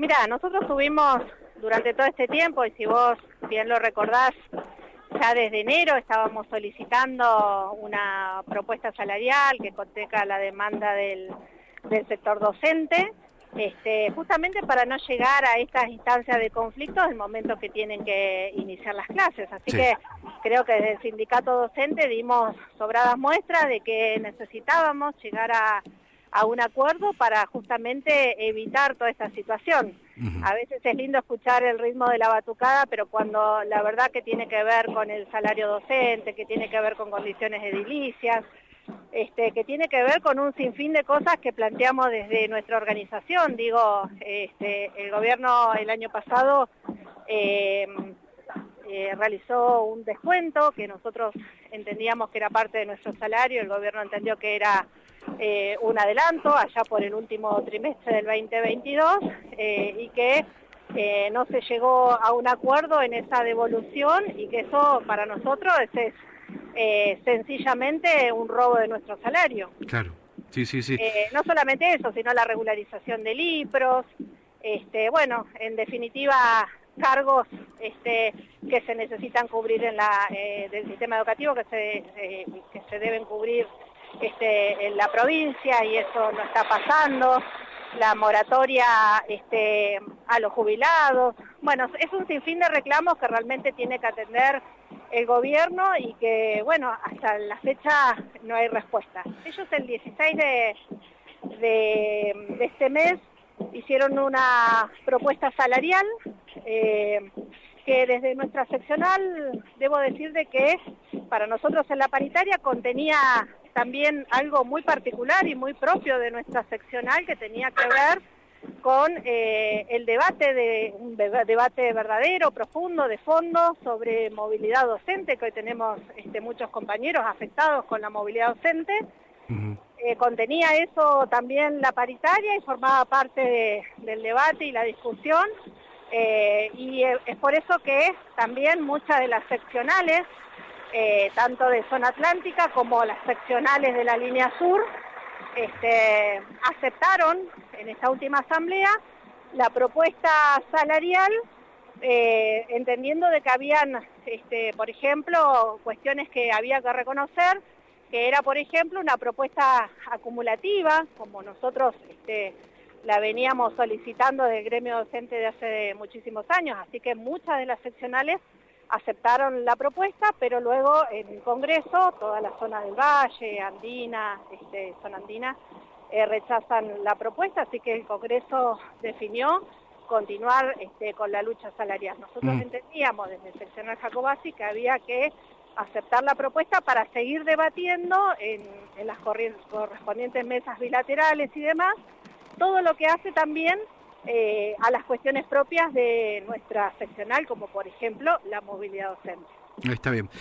Mirá, nosotros tuvimos durante todo este tiempo, y si vos bien lo recordás, ya desde enero estábamos solicitando una propuesta salarial que contenga la demanda del sector docente, justamente para no llegar a estas instancias de conflicto en el momento que tienen que iniciar las clases. Así que creo que desde el sindicato docente dimos sobradas muestras de que necesitábamos llegar a un acuerdo para justamente evitar toda esta situación. A veces es lindo escuchar el ritmo de la batucada, pero cuando la verdad que tiene que ver con el salario docente, que tiene que ver con condiciones edilicias, que tiene que ver con un sinfín de cosas que planteamos desde nuestra organización. Digo, el gobierno el año pasado realizó un descuento que nosotros entendíamos que era parte de nuestro salario, el gobierno entendió que era un adelanto allá por el último trimestre del 2022 y que no se llegó a un acuerdo en esa devolución y que eso para nosotros es sencillamente un robo de nuestro salario. Claro, sí. No solamente eso, sino la regularización de IPROS, bueno, en definitiva cargos que se necesitan cubrir en del sistema educativo que se deben cubrir en la provincia y eso no está pasando, la moratoria a los jubilados. Bueno, es un sinfín de reclamos que realmente tiene que atender el gobierno y que, bueno, hasta la fecha no hay respuesta. Ellos el 16 de este mes hicieron una propuesta salarial que desde nuestra seccional, debo decir de que para nosotros en la paritaria contenía también algo muy particular y muy propio de nuestra seccional que tenía que ver con el debate un debate verdadero, profundo, de fondo sobre movilidad docente, que hoy tenemos muchos compañeros afectados con la movilidad docente. Contenía eso también la paritaria y formaba parte del debate y la discusión, y es por eso que también muchas de las seccionales, tanto de zona atlántica como las seccionales de la línea sur, aceptaron en esta última asamblea la propuesta salarial, entendiendo de que habían, por ejemplo, cuestiones que había que reconocer, que era, por ejemplo, una propuesta acumulativa, como nosotros la veníamos solicitando del gremio docente de hace muchísimos años, así que muchas de las seccionales aceptaron la propuesta, pero luego en el Congreso, toda la zona del Valle, andina, zona andina, rechazan la propuesta, así que el Congreso definió continuar con la lucha salarial. Nosotros entendíamos desde el seccional Jacobasi que había que aceptar la propuesta para seguir debatiendo en las correspondientes mesas bilaterales y demás, todo lo que hace también a las cuestiones propias de nuestra seccional, como por ejemplo la movilidad docente. Está bien.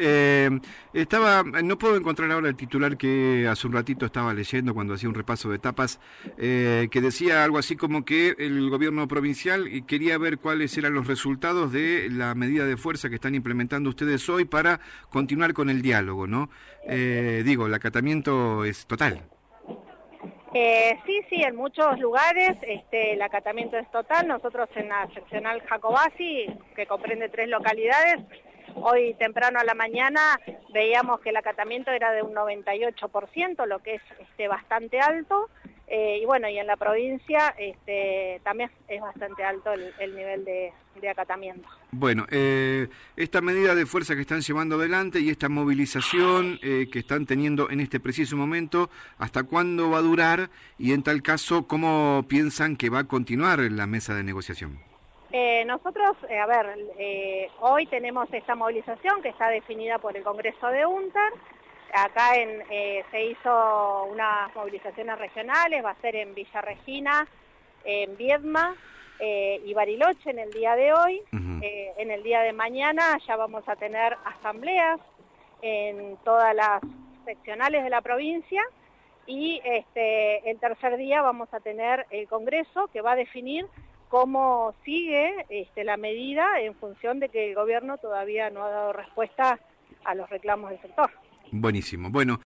No puedo encontrar ahora el titular que hace un ratito estaba leyendo cuando hacía un repaso de etapas, que decía algo así como que el gobierno provincial quería ver cuáles eran los resultados de la medida de fuerza que están implementando ustedes hoy para continuar con el diálogo, ¿no? El acatamiento es total. Sí, en muchos lugares el acatamiento es total. Nosotros en la seccional Jacobasi, que comprende 3 localidades, hoy temprano a la mañana veíamos que el acatamiento era de un 98%, lo que es bastante alto, y bueno, y en la provincia también es bastante alto el nivel de acatamiento. Bueno, esta medida de fuerza que están llevando adelante y esta movilización que están teniendo en este preciso momento, ¿hasta cuándo va a durar? Y en tal caso, ¿cómo piensan que va a continuar la mesa de negociación? Nosotros, hoy tenemos esta movilización que está definida por el Congreso de UNTER. Acá se hizo unas movilizaciones regionales, va a ser en Villa Regina, en Viedma y Bariloche en el día de hoy. En el día de mañana ya vamos a tener asambleas en todas las seccionales de la provincia y el tercer día vamos a tener el Congreso que va a definir cómo sigue la medida en función de que el gobierno todavía no ha dado respuesta a los reclamos del sector. Buenísimo. Bueno.